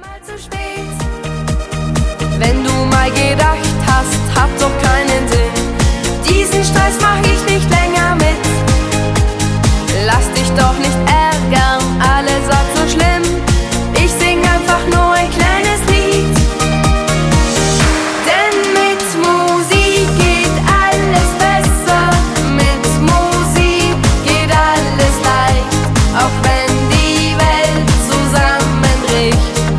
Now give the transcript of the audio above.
Mal zu spät. Wenn du mal gedacht hast, hat doch keinen Sinn. Diesen Stress mach ich.